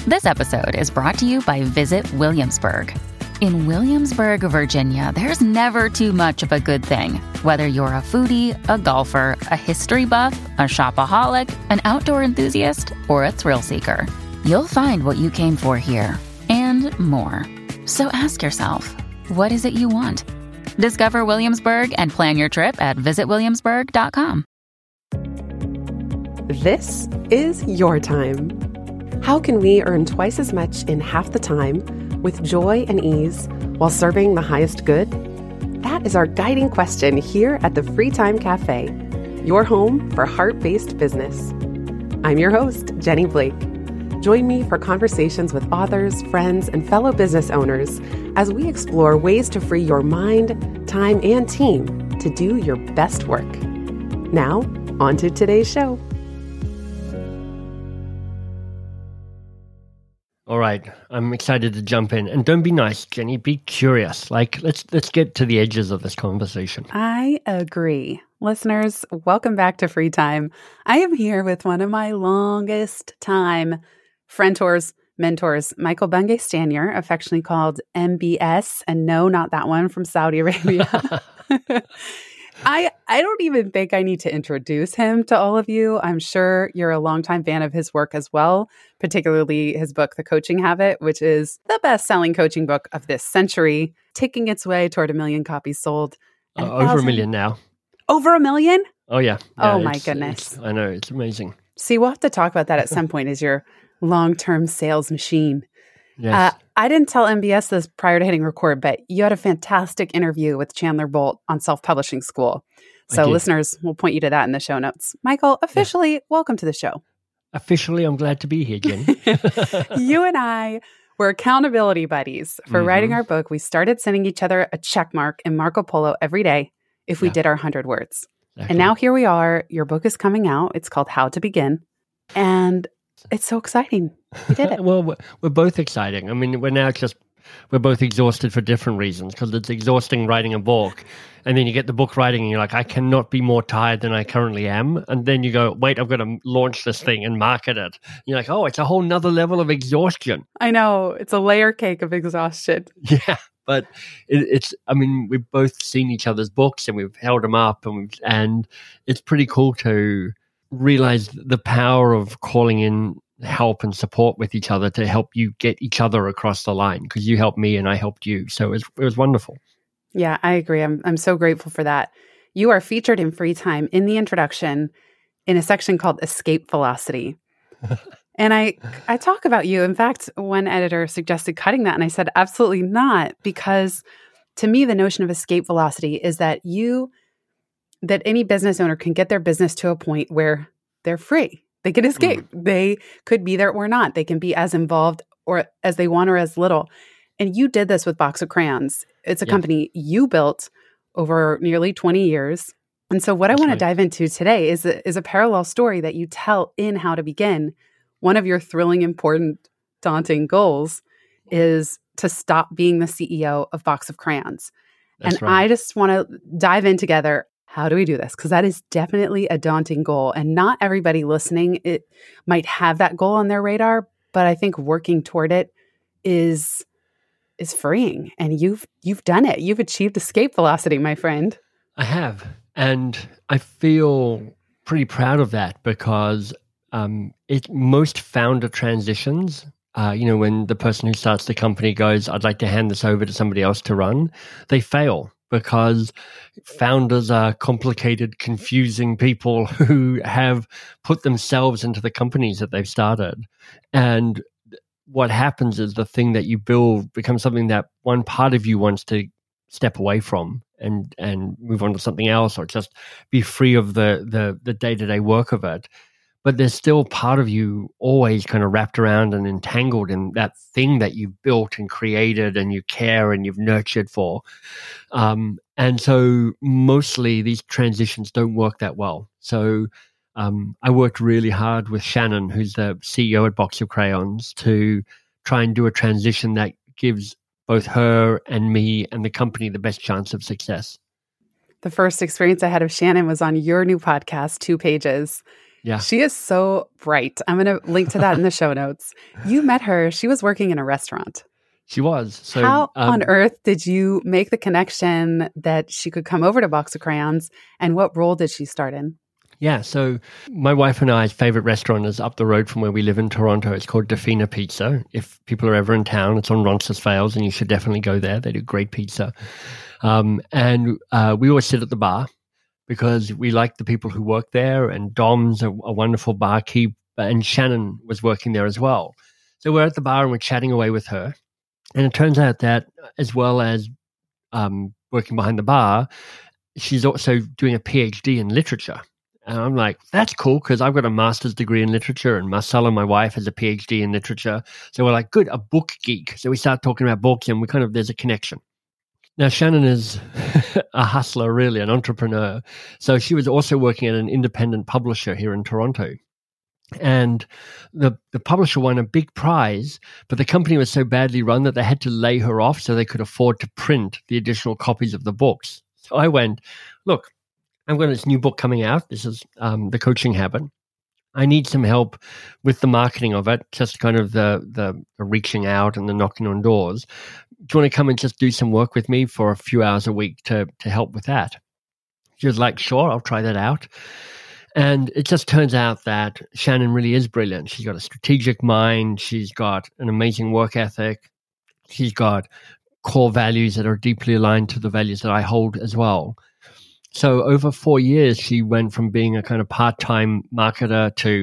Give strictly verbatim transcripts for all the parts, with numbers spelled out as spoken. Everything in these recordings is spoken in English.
This episode is brought to you by Visit Williamsburg. In Williamsburg, Virginia, there's never too much of a good thing. Whether you're a foodie, a golfer, a history buff, a shopaholic, an outdoor enthusiast, or a thrill seeker, you'll find what you came for here and more. So ask yourself, what is it you want? Discover Williamsburg and plan your trip at visit williamsburg dot com. This is your time. How can we earn twice as much in half the time with joy and ease while serving the highest good? That is our guiding question here at the Free Time Cafe, your home for heart-based business. I'm your host, Jenny Blake. Join me for conversations with authors, friends, and fellow business owners as we explore ways to free your mind, time, and team to do your best work. Now, on to today's show. All right, I'm excited to jump in. And don't be nice, Jenny, be curious. Like, let's let's get to the edges of this conversation. I agree. Listeners, welcome back to Free Time. I am here with one of my longest time friendtors, mentors, Michael Bungay Stanier, affectionately called M B S. And no, not that one from Saudi Arabia. I, I don't even think I need to introduce him to all of you. I'm sure you're a longtime fan of his work as well, particularly his book, The Coaching Habit, which is the best-selling coaching book of this century, taking its way toward a million copies sold. Uh, a over a million now. Over a million? Oh, yeah. yeah oh, my goodness. I know. It's amazing. See, we'll have to talk about that at some point as your long-term sales machine. Yes. Uh, I didn't tell M B S this prior to hitting record, but you had a fantastic interview with Chandler Bolt on Self-Publishing School. So listeners, we'll point you to that in the show notes. Michael, officially, yeah. Welcome to the show. Officially, I'm glad to be here, Jen. You and I were accountability buddies for mm-hmm. writing our book. We started sending each other a check mark in Marco Polo every day if we yeah. did our one hundred words. Exactly. And now here we are. Your book is coming out. It's called How to Begin. And it's so exciting. We did it. Well, we're both exciting. I mean, we're now just, we're both exhausted for different reasons because it's exhausting writing a book. And then you get the book writing and you're like, I cannot be more tired than I currently am. And then you go, wait, I've got to launch this thing and market it. And you're like, oh, it's a whole nother level of exhaustion. I know. It's a layer cake of exhaustion. Yeah. But it, it's, I mean, we've both seen each other's books and we've held them up and, we've, and it's pretty cool to realize the power of calling in help and support with each other to help you get each other across the line because you helped me and I helped you. So it was, it was wonderful. Yeah, I agree. I'm I'm so grateful for that. You are featured in Free Time in the introduction in a section called Escape Velocity. And I I talk about you. In fact, one editor suggested cutting that and I said, absolutely not, because to me, the notion of escape velocity is that you, that any business owner can get their business to a point where they're free. They can escape. Mm. They could be there or not. They can be as involved or as they want or as little. And you did this with Box of Crayons. It's a yeah. company you built over nearly twenty years. And so what That's I want right. to dive into today is a, is a parallel story that you tell in How to Begin. One of your thrilling, important, daunting goals is to stop being the C E O of Box of Crayons. That's and right. I just want to dive in together. How do we do this? Because that is definitely a daunting goal. And not everybody listening it might have that goal on their radar, but I think working toward it is is freeing. And you've you've done it. You've achieved escape velocity, my friend. I have. And I feel pretty proud of that because um, it most founder transitions, uh, you know, when the person who starts the company goes, I'd like to hand this over to somebody else to run, they fail. Because founders are complicated, confusing people who have put themselves into the companies that they've started. And what happens is the thing that you build becomes something that one part of you wants to step away from and and move on to something else or just be free of the the, the day-to-day work of it. But there's still part of you always kind of wrapped around and entangled in that thing that you've built and created and you care and you've nurtured for. Um, and so mostly these transitions don't work that well. So um, I worked really hard with Shannon, who's the C E O at Box of Crayons, to try and do a transition that gives both her and me and the company the best chance of success. The first experience I had of Shannon was on your new podcast, Two Pages. Yeah. She is so bright. I'm going to link to that in the show notes. You met her. She was working in a restaurant. She was. So, How um, on earth did you make the connection that she could come over to Box of Crayons, and what role did she start in? Yeah, so my wife and I's favorite restaurant is up the road from where we live in Toronto. It's called Defina Pizza. If people are ever in town, it's on Roncesvalles, and you should definitely go there. They do great pizza. Um, and uh, we always sit at the bar because we like the people who work there, and Dom's a, a wonderful barkeep, and Shannon was working there as well. So we're at the bar and we're chatting away with her. And it turns out that as well as um, working behind the bar, she's also doing a PhD in literature. And I'm like, that's cool because I've got a master's degree in literature, and Marcella, my wife, has a PhD in literature. So we're like, good, a book geek. So we start talking about books, and we kind of, there's a connection. Now, Shannon is a hustler, really, an entrepreneur. So she was also working at an independent publisher here in Toronto. And the, the publisher won a big prize, but the company was so badly run that they had to lay her off so they could afford to print the additional copies of the books. So I went, look, I've got this new book coming out. This is um, The Coaching Habit. I need some help with the marketing of it, just kind of the, the the reaching out and the knocking on doors. Do you want to come and just do some work with me for a few hours a week to to help with that? She was like, sure, I'll try that out. And it just turns out that Shannon really is brilliant. She's got a strategic mind. She's got an amazing work ethic. She's got core values that are deeply aligned to the values that I hold as well. So over four years, she went from being a kind of part-time marketer to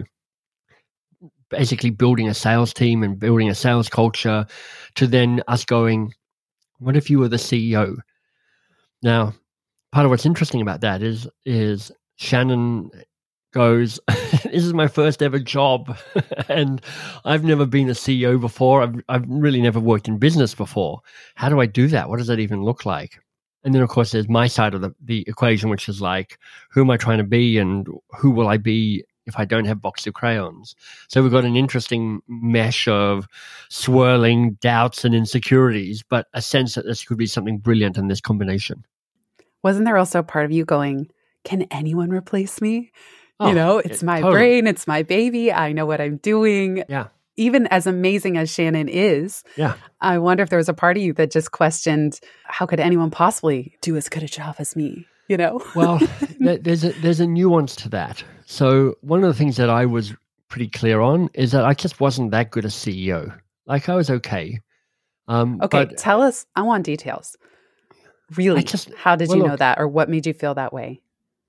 basically building a sales team and building a sales culture, to then us going, what if you were the C E O? Now, part of what's interesting about that is, is Shannon goes, this is my first ever job, and I've never been a C E O before. I've, I've really never worked in business before. How do I do that? What does that even look like? And then, of course, there's my side of the, the equation, which is like, who am I trying to be, and who will I be if I don't have Box of Crayons? So we've got an interesting mesh of swirling doubts and insecurities, but a sense that this could be something brilliant in this combination. Wasn't there also a part of you going, can anyone replace me? Oh, you know, it's it, my totally. brain, it's my baby. I know what I'm doing. Yeah. Even as amazing as Shannon is, yeah. I wonder if there was a part of you that just questioned, how could anyone possibly do as good a job as me? You know? Well, there's a, there's a nuance to that. So one of the things that I was pretty clear on is that I just wasn't that good a C E O. Like, I was okay. Um, okay, but tell us, I want details. Really, just, how did well, you know look, that, or what made you feel that way?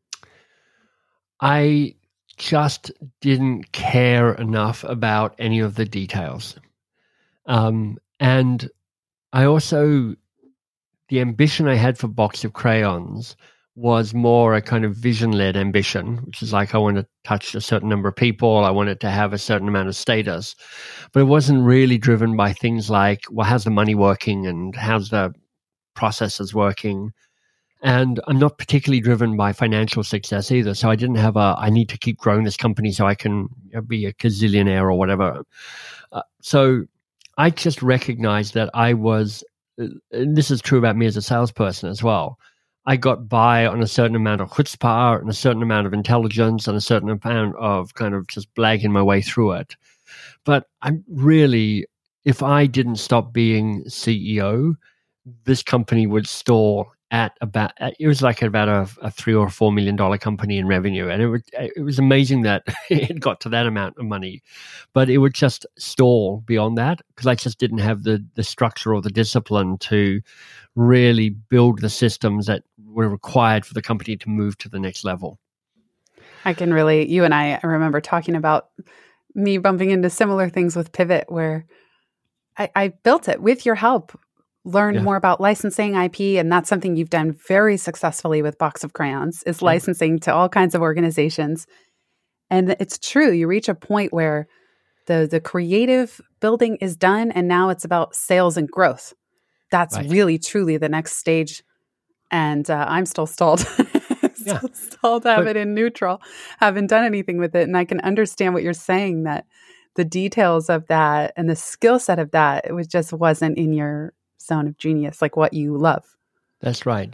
I just didn't care enough about any of the details. Um, and I also, the ambition I had for Box of Crayons was more a kind of vision-led ambition, which is like, I want to touch a certain number of people. I want it to have a certain amount of status. But it wasn't really driven by things like, well, how's the money working and how's the processes working? And I'm not particularly driven by financial success either. So I didn't have a, I need to keep growing this company so I can be a gazillionaire or whatever. Uh, so I just recognized that I was, and this is true about me as a salesperson as well, I got by on a certain amount of chutzpah and a certain amount of intelligence and a certain amount of kind of just blagging my way through it. But I'm really, if I didn't stop being C E O, this company would stall at about, it was like about a, a three or four million dollar company in revenue. And it would, it was amazing that it got to that amount of money, but it would just stall beyond that because I just didn't have the, the structure or the discipline to really build the systems that were required for the company to move to the next level. I can really, you and I, I remember talking about me bumping into similar things with Pivot where I, I built it with your help. Learn yeah. more about licensing I P, and that's something you've done very successfully with Box of Crayons, is licensing to all kinds of organizations. And it's true, you reach a point where the the creative building is done, and now it's about sales and growth. That's right. really, truly the next stage. And uh, I'm still stalled. still yeah. stalled, have but, it in neutral. Haven't done anything with it. And I can understand what you're saying, that the details of that and the skill set of that, it was just wasn't in your zone of genius, like what you love. That's right.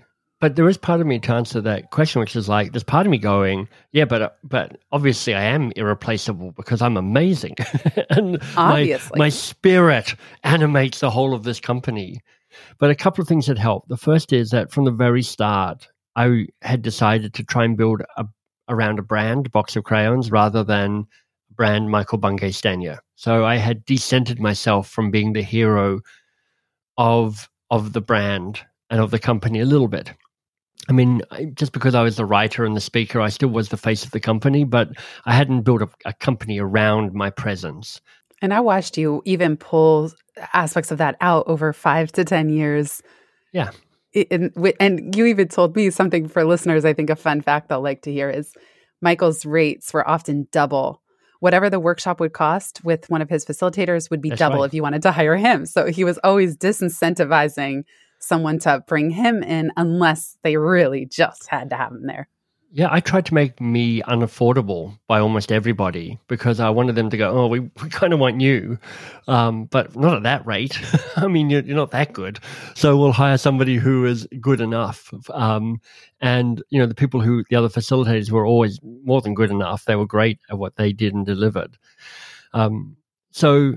but there is part of me to answer that question, which is like, there's part of me going, yeah, but uh, but obviously I am irreplaceable because I'm amazing. And obviously. My, my spirit animates the whole of this company. But a couple of things that help. The first is that from the very start, I had decided to try and build a, around a brand, Box of Crayons, rather than brand Michael Bungay Stanier. So I had decentered myself from being the hero of of the brand and of the company a little bit. I mean, just because I was the writer and the speaker, I still was the face of the company, but I hadn't built a, a company around my presence. And I watched you even pull aspects of that out over five to ten years. Yeah. And, and you even told me something for listeners, I think a fun fact they'll like to hear is Michael's rates were often double. Whatever the workshop would cost with one of his facilitators would be That's double right. if you wanted to hire him. So he was always disincentivizing someone to bring him in unless they really just had to have him there. Yeah, I tried to make me unaffordable by almost everybody because I wanted them to go, oh, we, we kind of want you, um, but not at that rate. I mean, you're, you're not that good. So we'll hire somebody who is good enough. Um, and, you know, the people who, the other facilitators were always more than good enough. They were great at what they did and delivered. Um, so,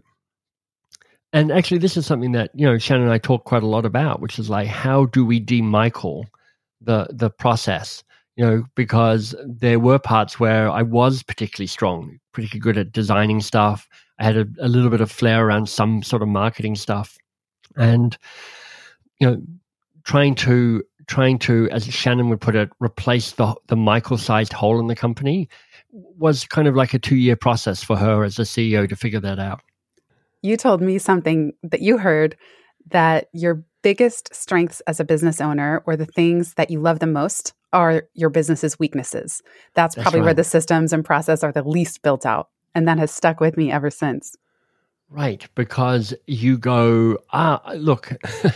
and actually this is something that, you know, Shannon and I talk quite a lot about, which is like, how do we de-Michael the the process? You know, because there were parts where I was particularly strong, particularly good at designing stuff. I had a, a little bit of flair around some sort of marketing stuff. And, you know, trying to, trying to, as Shannon would put it, replace the, the Michael-sized hole in the company was kind of like a two-year process for her as a C E O to figure that out. You told me something that you heard, that your biggest strengths as a business owner, or the things that you love the most, are your business's weaknesses. That's, That's probably right. where the systems and process are the least built out. And that has stuck with me ever since. Right, because you go, ah, look,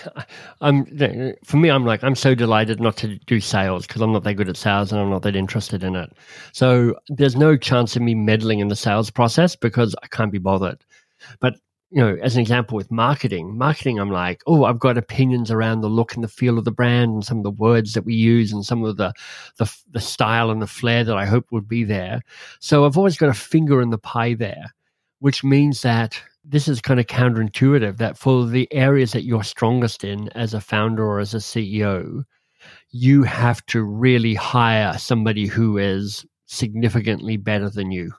I'm for me, I'm like, I'm so delighted not to do sales because I'm not that good at sales and I'm not that interested in it. So there's no chance of me meddling in the sales process because I can't be bothered. But you know, as an example with marketing, marketing, I'm like, oh, I've got opinions around the look and the feel of the brand and some of the words that we use and some of the, the, the style and the flair that I hope would be there. So I've always got a finger in the pie there, which means that this is kind of counterintuitive, that for the areas that you're strongest in as a founder or as a C E O, you have to really hire somebody who is significantly better than you.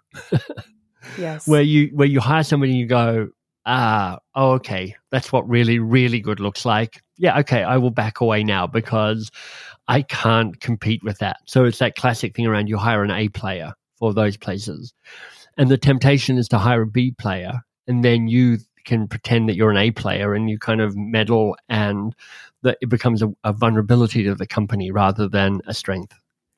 Yes. Where you, where you hire somebody and you go, ah, oh, okay, that's what really, really good looks like. Yeah, okay, I will back away now because I can't compete with that. So it's that classic thing around you hire an A player for those places. And the temptation is to hire a B player, and then you can pretend that you're an A player and you kind of meddle, and that it becomes a, a vulnerability to the company rather than a strength.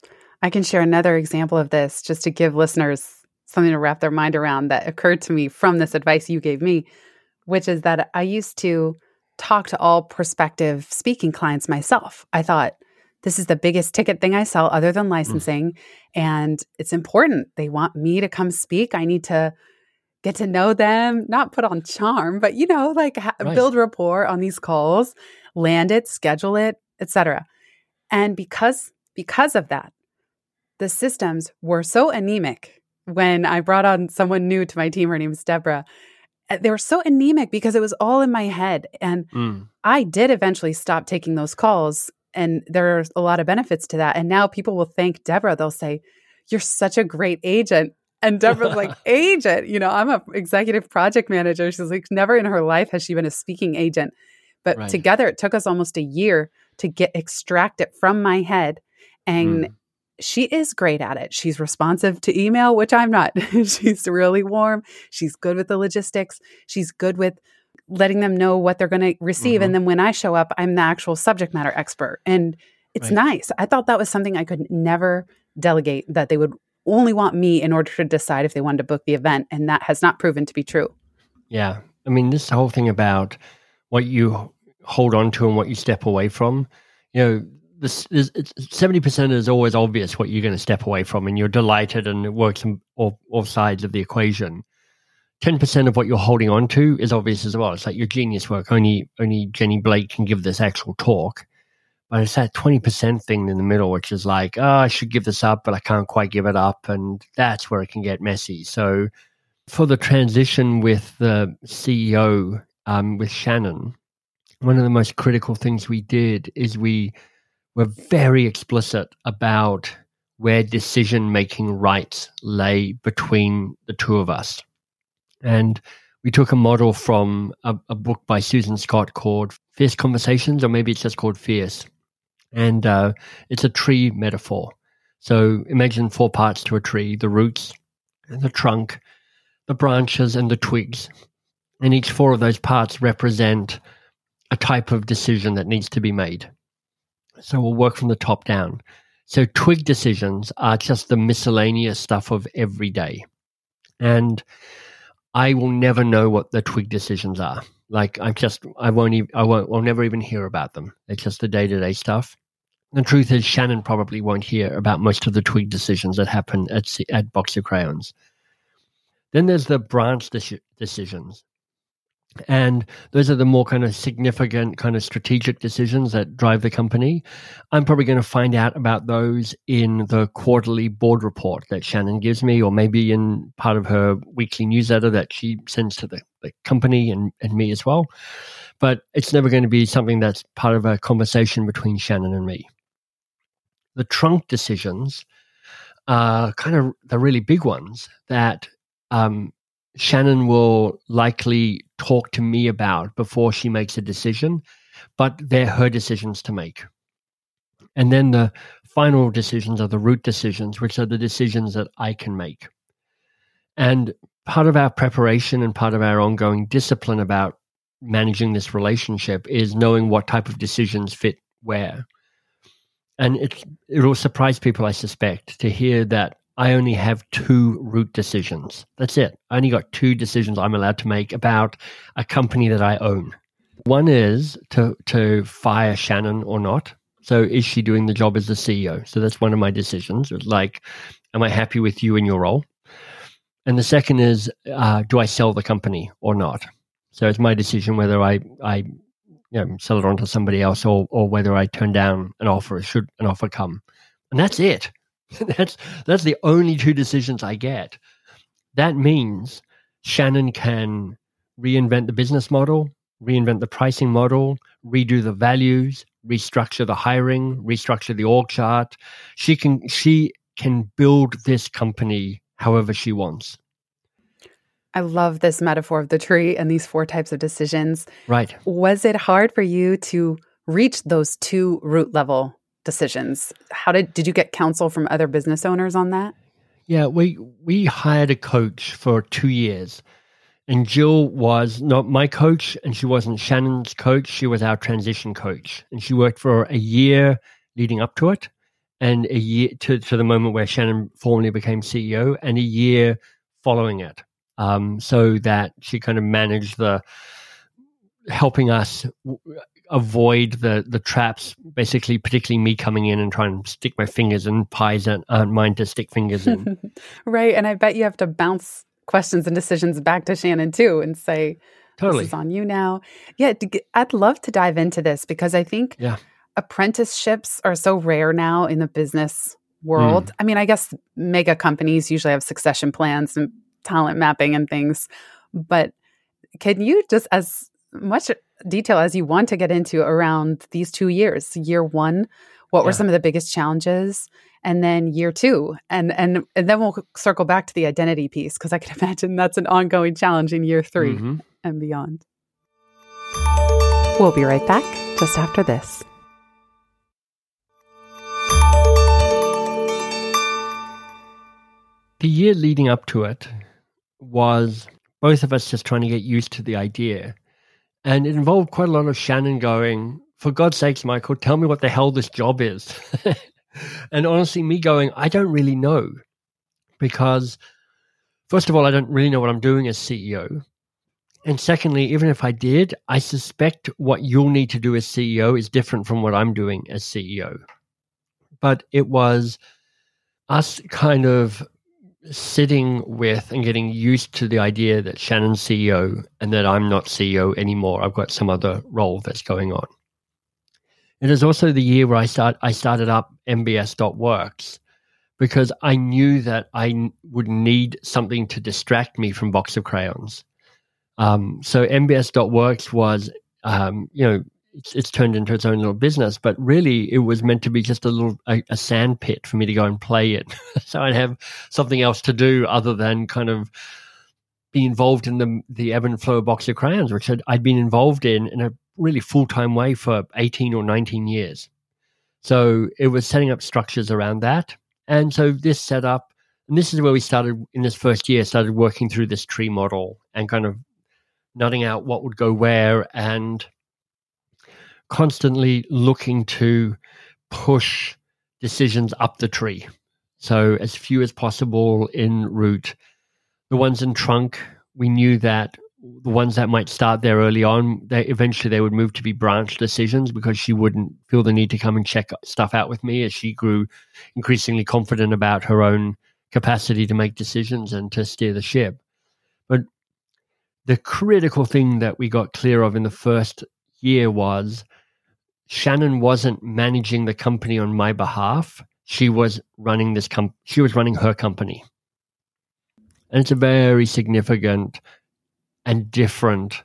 I can share another example of this just to give listeners something to wrap their mind around that occurred to me from this advice you gave me, which is that I used to talk to all prospective speaking clients myself. I thought, this is the biggest ticket thing I sell other than licensing, mm. and it's important. They want me to come speak. I need to get to know them, not put on charm, but, you know, like ha- right. build rapport on these calls, land it, schedule it, et cetera. And because, because of that, the systems were so anemic. When I brought on someone new to my team, her name is Deborah, they were so anemic because it was all in my head. And mm. I did eventually stop taking those calls. And there are a lot of benefits to that. And now people will thank Deborah. They'll say, you're such a great agent. And Deborah's like, agent? You know, I'm an executive project manager. She's like, never in her life has she been a speaking agent. But right. together, it took us almost a year to get extract it from my head. And mm. she is great at it. She's responsive to email, which I'm not. She's really warm. She's good with the logistics. She's good with letting them know what they're going to receive. Mm-hmm. And then when I show up, I'm the actual subject matter expert. And it's right. nice. I thought that was something I could never delegate, that they would only want me in order to decide if they wanted to book the event. And that has not proven to be true. Yeah. I mean, this whole thing about what you hold on to and what you step away from, you know, This is, it's seventy percent is always obvious what you're going to step away from, and you're delighted, and it works on all, all sides of the equation. ten percent of what you're holding on to is obvious as well. It's like your genius work. Only only Jenny Blake can give this actual talk. But it's that twenty percent thing in the middle, which is like, oh, I should give this up, but I can't quite give it up. And that's where it can get messy. So for the transition with the C E O, um, with Shannon, one of the most critical things we did is we were very explicit about where decision-making rights lay between the two of us. And we took a model from a, a book by Susan Scott called Fierce Conversations, or maybe it's just called Fierce. And uh, it's a tree metaphor. So imagine four parts to a tree: the roots, the trunk, the branches, and the twigs. And each four of those parts represent a type of decision that needs to be made. So we'll work from the top down. So twig decisions are just the miscellaneous stuff of every day. And I will never know what the twig decisions are. Like I'm just, I won't even, I won't, I'll never even hear about them. It's just the day-to-day stuff. The truth is Shannon probably won't hear about most of the twig decisions that happen at, at Box of Crayons. Then there's the branch de- decisions. And those are the more kind of significant kind of strategic decisions that drive the company. I'm probably going to find out about those in the quarterly board report that Shannon gives me, or maybe in part of her weekly newsletter that she sends to the, the company and, and me as well. But it's never going to be something that's part of a conversation between Shannon and me. The trunk decisions are kind of the really big ones that um, Shannon will likely talk to me about before she makes a decision, but they're her decisions to make. And then the final decisions are the root decisions, which are the decisions that I can make. And part of our preparation and part of our ongoing discipline about managing this relationship is knowing what type of decisions fit where. And it it will surprise people, I suspect, to hear that I only have two root decisions. That's it. I only got two decisions I'm allowed to make about a company that I own. One is to to fire Shannon or not. So is she doing the job as the C E O? So that's one of my decisions. It's like, am I happy with you in your role? And the second is, uh, do I sell the company or not? So it's my decision whether I, I you know, sell it on to somebody else or or whether I turn down an offer, should an offer come. And that's it. That's that's the only two decisions I get. That means Shannon can reinvent the business model, reinvent the pricing model, redo the values, restructure the hiring, restructure the org chart. She can she can build this company however she wants. I love this metaphor of the tree and these four types of decisions. Right. Was it hard for you to reach those two root level decisions? How did did you get counsel from other business owners on that? Yeah, we we hired a coach for two years. And Jill was not my coach, and she wasn't Shannon's coach. She was our transition coach. And she worked for a year leading up to it, and a year to, to the moment where Shannon formally became C E O, and a year following it. Um, so that she kind of managed the helping us w- avoid the the traps, basically, particularly me coming in and trying to stick my fingers in pies that aren't mine to stick fingers in. Right. And I bet you have to bounce questions and decisions back to Shannon too and say, Totally. This is on you now. Yeah, I'd love to dive into this because I think yeah. apprenticeships are so rare now in the business world. Mm. I mean, I guess mega companies usually have succession plans and talent mapping and things, but can you just as much detail as you want to get into around these two years, year one, what yeah. were some of the biggest challenges? And then year two, and and and then we'll circle back to the identity piece because I can imagine that's an ongoing challenge in year three mm-hmm. and beyond. We'll be right back just after this. The year leading up to it was both of us just trying to get used to the idea. And it involved quite a lot of Shannon going, for God's sakes, Michael, tell me what the hell this job is. And honestly, me going, I don't really know. Because, first of all, I don't really know what I'm doing as C E O. And secondly, even if I did, I suspect what you'll need to do as C E O is different from what I'm doing as C E O. But it was us kind of sitting with and getting used to the idea that Shannon's C E O and that I'm not C E O anymore. I've got some other role that's going on. It is also the year where I start I started up M B S dot works because I knew that I n- would need something to distract me from Box of Crayons. Um, so M B S dot works was, um, you know, it's, it's turned into its own little business, but really it was meant to be just a little a, a sand pit for me to go and play in. So I'd have something else to do other than kind of be involved in the the ebb and flow of Box of Crayons, which I'd, I'd been involved in in a really full-time way for eighteen or nineteen years. So it was setting up structures around that. And so this set up, and this is where we started in this first year, started working through this tree model and kind of nutting out what would go where and constantly looking to push decisions up the tree. So as few as possible in root. The ones in trunk, we knew that the ones that might start there early on, they eventually they would move to be branch decisions because she wouldn't feel the need to come and check stuff out with me as she grew increasingly confident about her own capacity to make decisions and to steer the ship. But the critical thing that we got clear of in the first year was Shannon wasn't managing the company on my behalf. She was running this com- she was running her company. And it's a very significant and different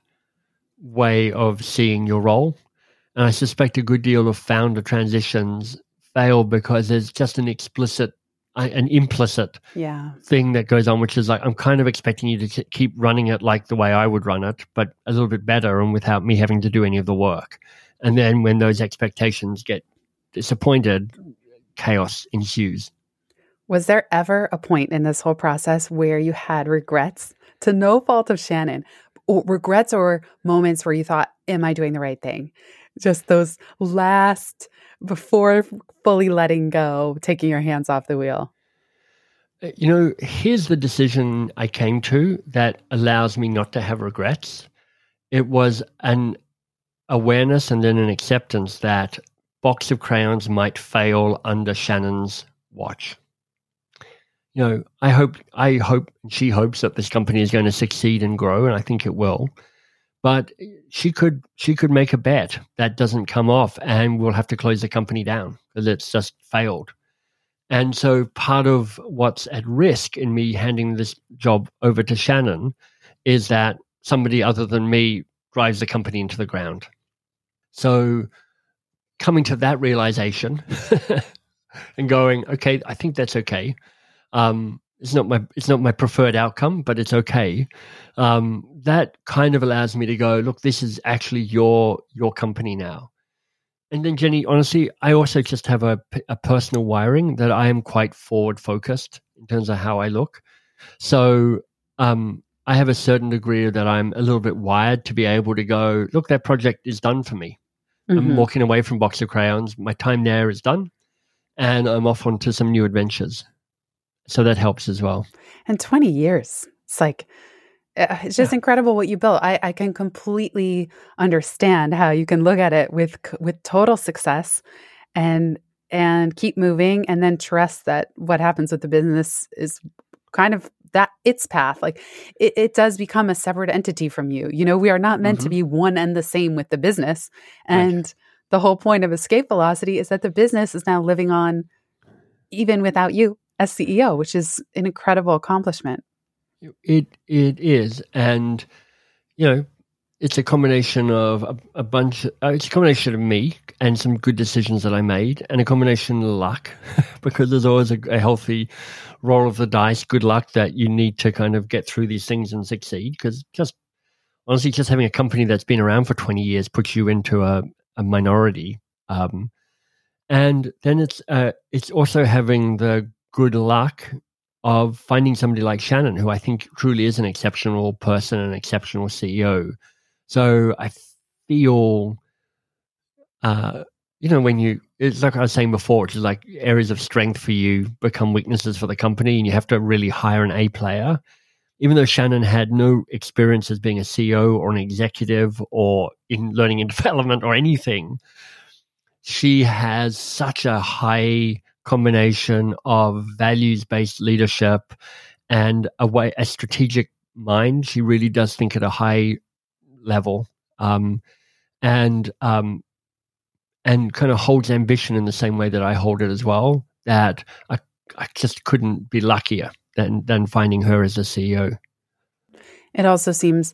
way of seeing your role. And I suspect a good deal of founder transitions fail because there's just an explicit, an implicit yeah. thing that goes on, which is like, I'm kind of expecting you to keep running it like the way I would run it, but a little bit better and without me having to do any of the work. And then when those expectations get disappointed, chaos ensues. Was there ever a point in this whole process where you had regrets, to no fault of Shannon, or regrets or moments where you thought, am I doing the right thing? Just those last, before fully letting go, taking your hands off the wheel. You know, here's the decision I came to that allows me not to have regrets. It was an awareness and then an acceptance that Box of Crayons might fail under Shannon's watch. You know, I hope, I hope, she hopes that this company is going to succeed and grow, and I think it will. But she could, she could make a bet that doesn't come off, and we'll have to close the company down because it's just failed. And so, part of what's at risk in me handing this job over to Shannon is that somebody other than me drives the company into the ground. So, coming to that realization and going, okay, I think that's okay. Um, it's not my it's not my preferred outcome, but it's okay. Um, that kind of allows me to go, look, this is actually your your company now. And then, Jenny, honestly, I also just have a, a personal wiring that I am quite forward focused in terms of how I look. So um, I have a certain degree that I'm a little bit wired to be able to go, look, that project is done for me. Mm-hmm. I'm walking away from Box of Crayons. My time there is done, and I'm off onto some new adventures. So that helps as well. And twenty years. It's like, it's just yeah. incredible what you built. I, I can completely understand how you can look at it with with total success and and keep moving and then trust that what happens with the business is kind of that its path. Like it, it does become a separate entity from you. You know, we are not meant mm-hmm. to be one and the same with the business. And right. the whole point of Escape Velocity is that the business is now living on even without you as C E O, which is an incredible accomplishment. It it is, and you know, it's a combination of a, a bunch. Uh, it's a combination of me and some good decisions that I made, and a combination of luck, because there's always a, a healthy roll of the dice, good luck that you need to kind of get through these things and succeed. Because just honestly, just having a company that's been around for twenty years puts you into a, a minority, um, and then it's uh, it's also having the good luck of finding somebody like Shannon, who I think truly is an exceptional person, an exceptional C E O. So I feel, uh, you know, when you, it's like I was saying before, which is like areas of strength for you become weaknesses for the company, and you have to really hire an A player. Even though Shannon had no experience as being a C E O or an executive or in learning and development or anything, she has such a high combination of values-based leadership and a way, a strategic mind. She really does think at a high level, um, and um, and kind of holds ambition in the same way that I hold it as well, that I, I just couldn't be luckier than, than finding her as a C E O. It also seems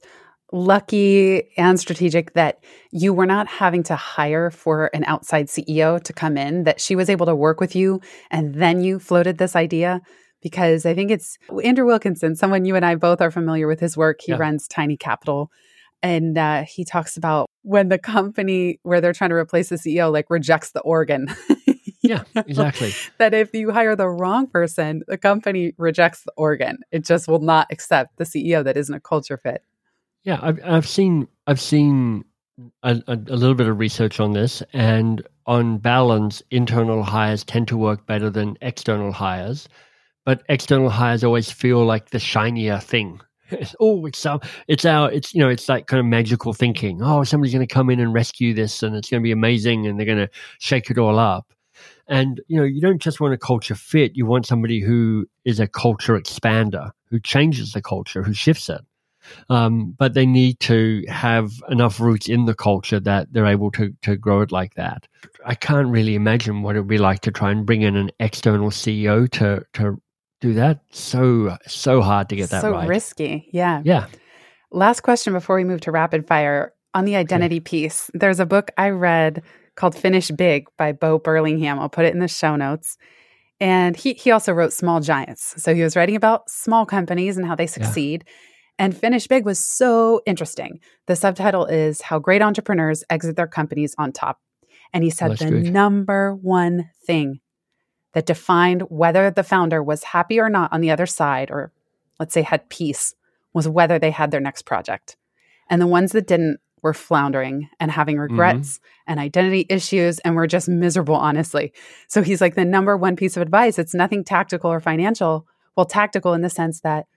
lucky and strategic that you were not having to hire for an outside C E O to come in, that she was able to work with you and then you floated this idea. Because I think it's Andrew Wilkinson, someone you and I both are familiar with his work. He yeah. runs Tiny Capital. And uh, he talks about when the company where they're trying to replace the C E O like rejects the organ. Yeah, exactly. That if you hire the wrong person, the company rejects the organ. It just will not accept the C E O that isn't a culture fit. Yeah, I've, I've seen I've seen a, a, a little bit of research on this, and on balance, internal hires tend to work better than external hires. But external hires always feel like the shinier thing. oh, it's our, it's our, it's, you know, it's like kind of magical thinking. Oh, somebody's going to come in and rescue this and it's going to be amazing and they're going to shake it all up. And, you know, you don't just want a culture fit. You want somebody who is a culture expander, who changes the culture, who shifts it. Um, but they need to have enough roots in the culture that they're able to to grow it like that. I can't really imagine what it would be like to try and bring in an external C E O to to do that. So, so hard to get that so right. So risky. Yeah. Yeah. Last question before we move to rapid fire. On the identity okay. piece, there's a book I read called Finish Big by Bo Burlingham. I'll put it in the show notes. And he he also wrote Small Giants. So he was writing about small companies and how they succeed. Yeah. And Finish Big was so interesting. The subtitle is How Great Entrepreneurs Exit Their Companies on Top. And he said the good. number one thing that defined whether the founder was happy or not on the other side, or let's say had peace, was whether they had their next project. And the ones that didn't were floundering and having regrets mm-hmm. and identity issues and were just miserable, honestly. So he's like, the number one piece of advice, it's nothing tactical or financial. Well, tactical in the sense that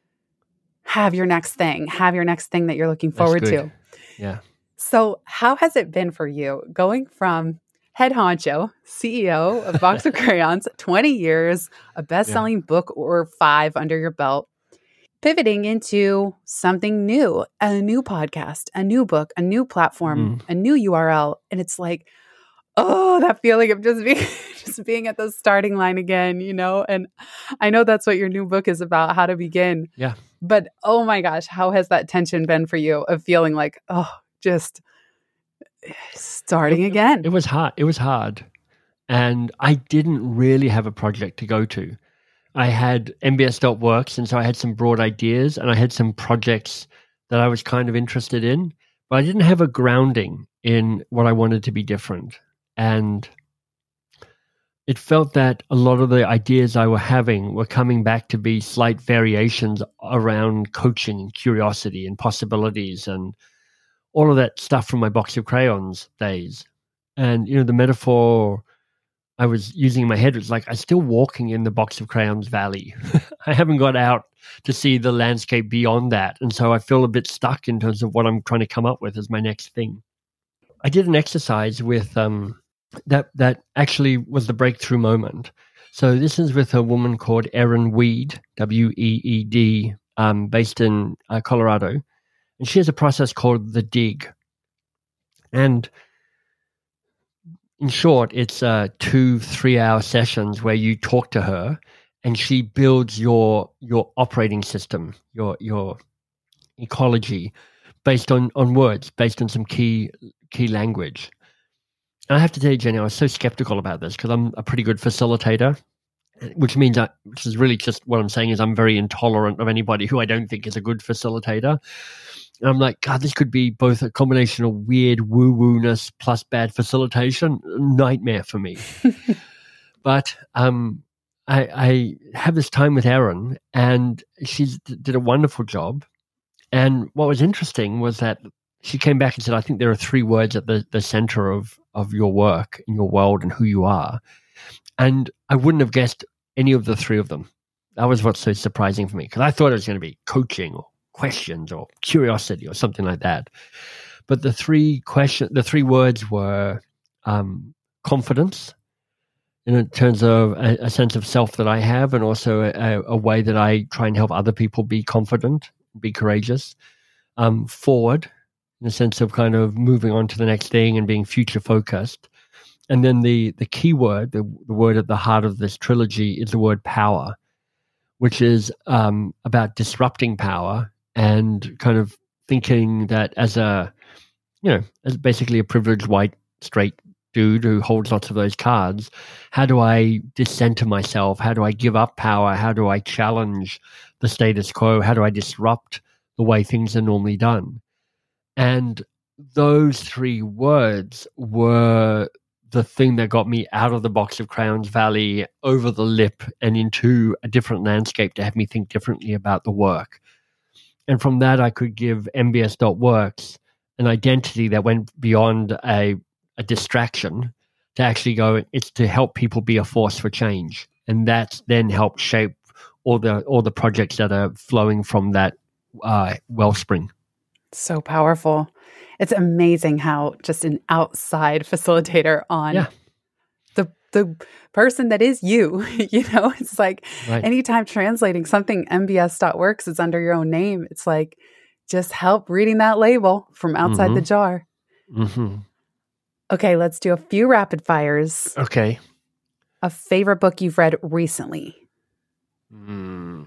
have your next thing, have your next thing that you're looking forward to. Yeah. So how has it been for you going from head honcho, C E O of Box of Crayons, twenty years, a best-selling yeah. book or five under your belt, pivoting into something new, a new podcast, a new book, a new platform, mm. a new U R L. And it's like, oh, that feeling of just being, just being at the starting line again, you know? And I know that's what your new book is about, how to begin. Yeah. But oh my gosh, how has that tension been for you of feeling like, oh, just starting again? It was hard. It was hard. And I didn't really have a project to go to. I had M B S dot works, and so I had some broad ideas and I had some projects that I was kind of interested in, but I didn't have a grounding in what I wanted to be different. And it felt that a lot of the ideas I were having were coming back to be slight variations around coaching and curiosity and possibilities and all of that stuff from my Box of Crayons days. And, you know, the metaphor I was using in my head was like, I'm still walking in the Box of Crayons valley. I haven't got out to see the landscape beyond that. And so I feel a bit stuck in terms of what I'm trying to come up with as my next thing. I did an exercise with um, that that actually was the breakthrough moment. So this is with a woman called Erin Weed, W E E D, um, based in uh, Colorado. And she has a process called the dig. And in short, it's uh, two, three-hour sessions where you talk to her and she builds your your operating system, your your ecology, based on, on words, based on some key key language. And I have to tell you, Jenny, I was so skeptical about this because I'm a pretty good facilitator, which means, I, which is really just what I'm saying is I'm very intolerant of anybody who I don't think is a good facilitator. And I'm like, God, this could be both a combination of weird woo-woo-ness plus bad facilitation. Nightmare for me. But um, I, I have this time with Erin, and she did a wonderful job. And what was interesting was that she came back and said, I think there are three words at the, the center of, of your work and your world and who you are. And I wouldn't have guessed any of the three of them. That was what's so surprising for me, because I thought it was going to be coaching or questions or curiosity or something like that. But the three question, the three words were um, confidence, in terms of a, a sense of self that I have, and also a, a way that I try and help other people be confident, be courageous. Um, forward, in the sense of kind of moving on to the next thing and being future focused. and then the the key word, the, the word at the heart of this trilogy is the word power, which is um, about disrupting power and kind of thinking that as a, you know, as basically a privileged white straight dude who holds lots of those cards, how do I dissenter myself? How do I give up power? How do I challenge the status quo? How do I disrupt the way things are normally done? And those three words were the thing that got me out of the box of Crayons Valley, over the lip, and into a different landscape to have me think differently about the work. And from that, I could give M B S dot works an identity that went beyond a, a distraction to actually go, it's to help people be a force for change. And that's then helped shape all the all the projects that are flowing from that uh, wellspring. So powerful. It's amazing how just an outside facilitator on yeah. the the person that is you, you know, it's like right. anytime translating something M B S dot works is under your own name. It's like, just help reading that label from outside mm-hmm. the jar. Mm-hmm. Okay, let's do a few rapid fires. Okay. A favorite book you've read recently? Mm.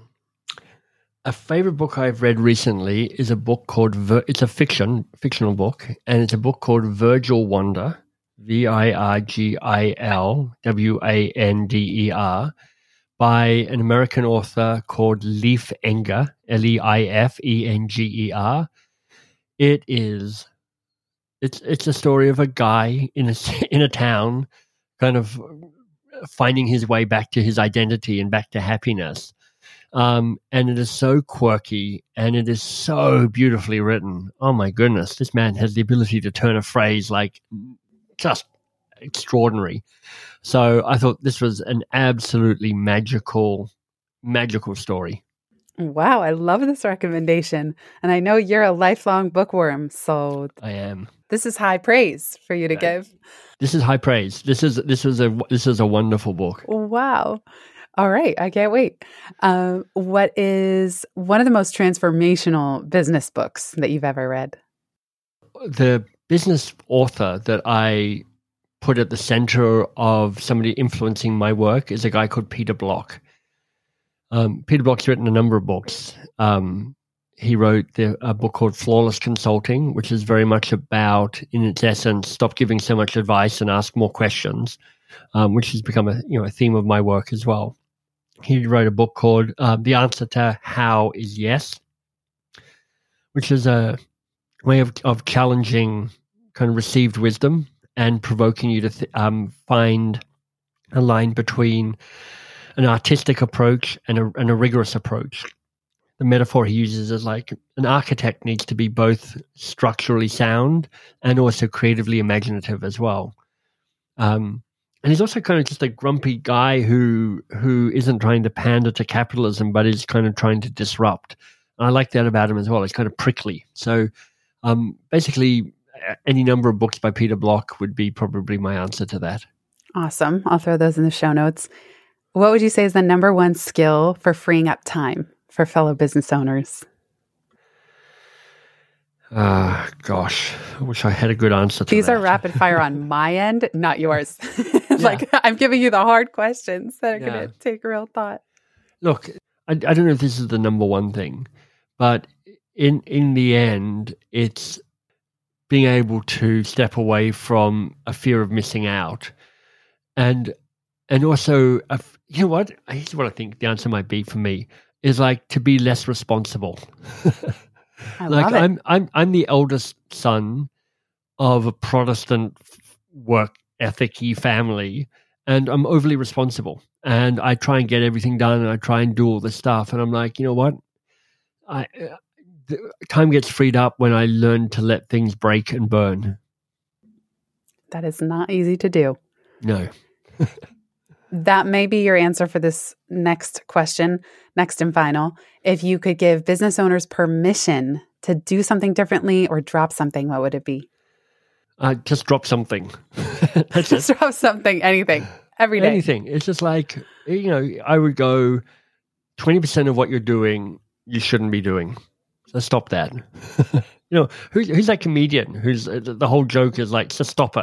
A favorite book I've read recently is a book called, Vir- it's a fiction, fictional book, and it's a book called Virgil Wander, V I R G I L W A N D E R, by an American author called Leif Enger, L E I F E N G E R. It is, it's it's a story of a guy in a, in a town kind of finding his way back to his identity and back to happiness. Um, and it is so quirky and it is so beautifully written. Oh my goodness, this man has the ability to turn a phrase like just extraordinary. So I thought this was an absolutely magical, magical story. Wow, I love this recommendation. And I know you're a lifelong bookworm, so I am. This is high praise for you to give. This is high praise. This is this is a this is a wonderful book. Wow. All right, I can't wait. Uh, what is one of the most transformational business books that you've ever read? The business author that I put at the center of somebody influencing my work is a guy called Peter Block. Um, Peter Block's written a number of books. Um, he wrote the, a book called Flawless Consulting, which is very much about, in its essence, stop giving so much advice and ask more questions, um, which has become a you know a theme of my work as well. He wrote a book called uh, The Answer to How is Yes, which is a way of, of challenging kind of received wisdom and provoking you to th- um, find a line between an artistic approach and a, and a rigorous approach. The metaphor he uses is like an architect needs to be both structurally sound and also creatively imaginative as well. Um, and he's also kind of just a grumpy guy who who isn't trying to pander to capitalism, but is kind of trying to disrupt. And I like that about him as well. It's kind of prickly. So um, basically, any number of books by Peter Block would be probably my answer to that. Awesome. I'll throw those in the show notes. What would you say is the number one skill for freeing up time for fellow business owners? Ah, uh, gosh, I wish I had a good answer to These that. These are rapid fire on my end, not yours. Like yeah. I'm giving you the hard questions that are yeah. going to take real thought. Look, I, I don't know if this is the number one thing, but in in the end, it's being able to step away from a fear of missing out, and and also, a, you know what? Here's what I think the answer might be for me is like to be less responsible. I like love it. I'm I'm I'm the eldest son of a Protestant work ethic-y family, and I'm overly responsible. And I try and get everything done, and I try and do all this stuff. And I'm like, you know what? I uh, the time gets freed up when I learn to let things break and burn. That is not easy to do. No. That may be your answer for this next question, next and final. If you could give business owners permission to do something differently or drop something, what would it be? Uh, just drop something. That's just it. drop something, anything, every day. Anything. It's just like, you know, I would go twenty percent of what you're doing, you shouldn't be doing. So stop that. You know, who's, who's that comedian who's the whole joke is like, just stop it.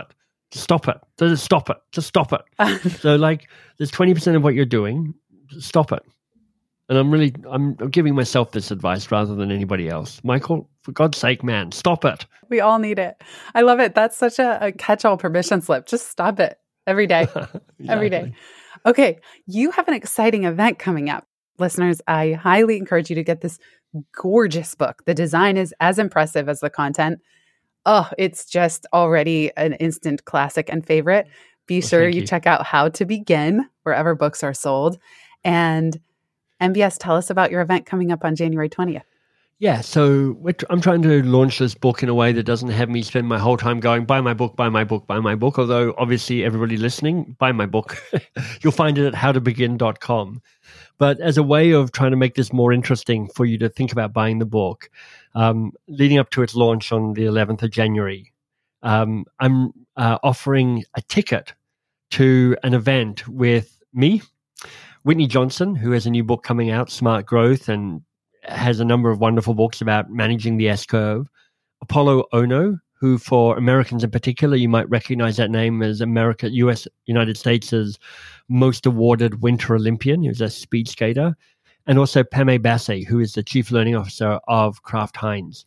Just stop it. Just stop it. Just stop it. So like there's twenty percent of what you're doing, stop it. And I'm really, I'm, I'm giving myself this advice rather than anybody else. Michael, for God's sake, man, stop it. We all need it. I love it. That's such a, a catch-all permission slip. Just stop it every day, exactly. every day. Okay. You have an exciting event coming up. Listeners, I highly encourage you to get this gorgeous book. The design is as impressive as the content. Oh, it's just already an instant classic and favorite. Be well, sure you, you check out How to Begin wherever books are sold. And M B S, tell us about your event coming up on January twentieth. Yeah, so we're tr- I'm trying to launch this book in a way that doesn't have me spend my whole time going, buy my book, buy my book, buy my book. Although obviously everybody listening, buy my book. You'll find it at how to begin dot com. But as a way of trying to make this more interesting for you to think about buying the book, um, leading up to its launch on the eleventh of January, um, I'm uh, offering a ticket to an event with me, Whitney Johnson, who has a new book coming out, Smart Growth, and has a number of wonderful books about managing the S-curve. Apollo Ono, who for Americans in particular, you might recognize that name as America, U S, United States' most awarded Winter Olympian. He was a speed skater. And also Pamela Bassey, who is the Chief Learning Officer of Kraft Heinz.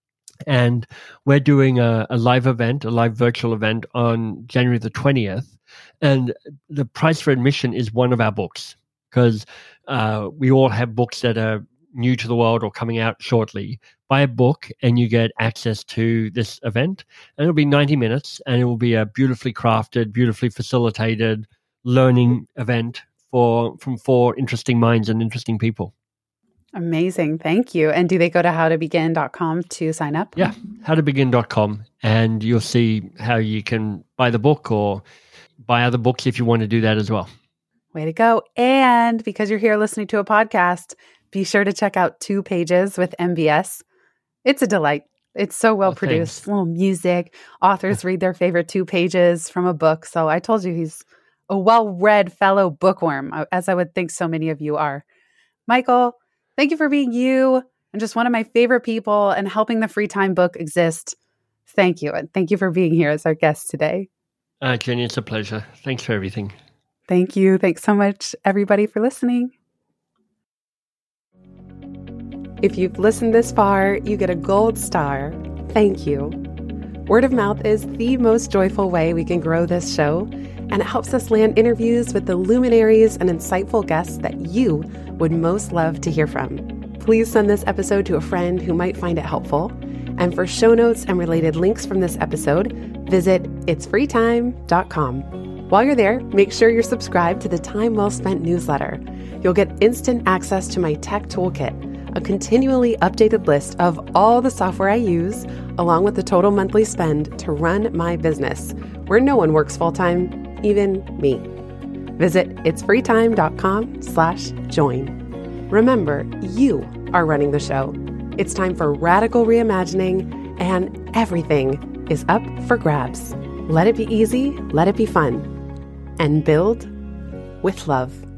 And we're doing a, a live event, a live virtual event on January the twentieth. And the price for admission is one of our books, because uh, we all have books that are new to the world or coming out shortly. Buy a book and you get access to this event. And it'll be ninety minutes and it will be a beautifully crafted, beautifully facilitated learning event for from four interesting minds and interesting people. Amazing. Thank you. And do they go to how to begin dot com to sign up? Yeah, how to begin dot com. And you'll see how you can buy the book or buy other books if you want to do that as well. Way to go. And because you're here listening to a podcast, be sure to check out Two Pages with M B S. It's a delight. It's so well oh, produced. Thanks. Little music. Authors read their favorite two pages from a book. So I told you he's a well-read fellow bookworm, as I would think so many of you are. Michael, thank you for being you and just one of my favorite people and helping the Free Time book exist. Thank you. And thank you for being here as our guest today. Uh, Jenny, it's a pleasure. Thanks for everything. Thank you. Thanks so much, everybody, for listening. If you've listened this far, you get a gold star. Thank you. Word of mouth is the most joyful way we can grow this show, and it helps us land interviews with the luminaries and insightful guests that you would most love to hear from. Please send this episode to a friend who might find it helpful. And for show notes and related links from this episode, visit its free time dot com. While you're there, make sure you're subscribed to the Time Well Spent newsletter. You'll get instant access to my tech toolkit, a continually updated list of all the software I use, along with the total monthly spend to run my business, where no one works full-time, even me. Visit its free time dot com slash join. Remember, you are running the show. It's time for radical reimagining, and everything is up for grabs. Let it be easy, let it be fun, and build with love.